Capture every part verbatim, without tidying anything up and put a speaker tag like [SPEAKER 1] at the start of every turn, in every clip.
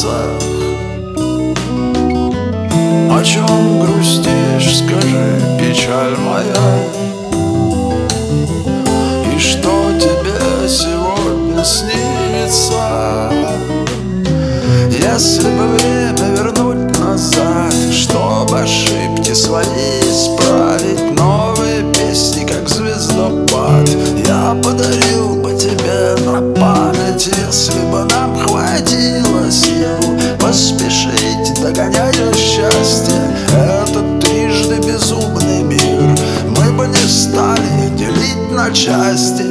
[SPEAKER 1] лицах. О чем грустишь, скажи, печаль моя? И что тебе сегодня снится? Если бы время вернуть назад, чтобы ошибки свои исправить, новые песни, как звездопад, я подарил бы тебе на память. Если бы нам хватило сил поспешить, догоняя счастье, этот трижды безумный мир, мы бы не стали делить на части.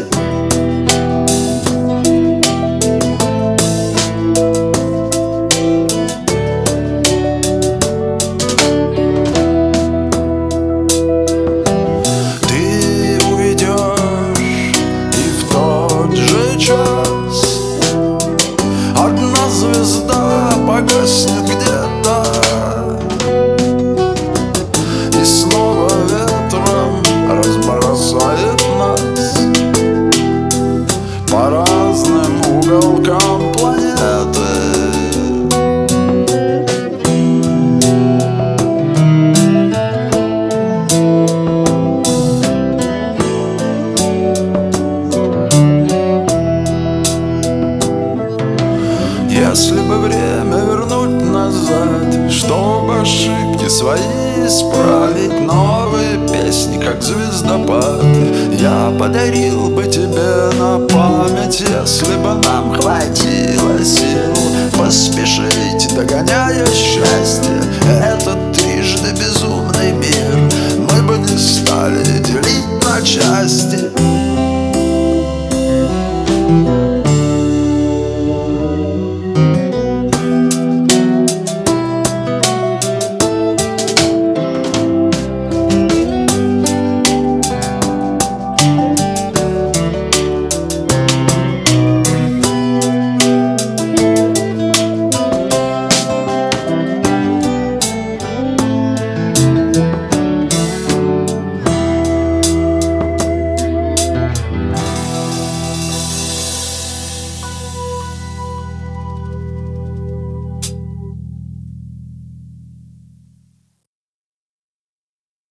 [SPEAKER 1] Одна звезда погаснет где-то, и снова ветром разбросает нас по разным уголкам планеты. Если бы время вернуть назад, чтобы ошибки свои исправить, новые песни, как звездопад, я подарил бы тебе на память. Если бы нам хватило сил поспешить, догоняя счастье, этот трижды безумный мир, мы бы не стали делить на части.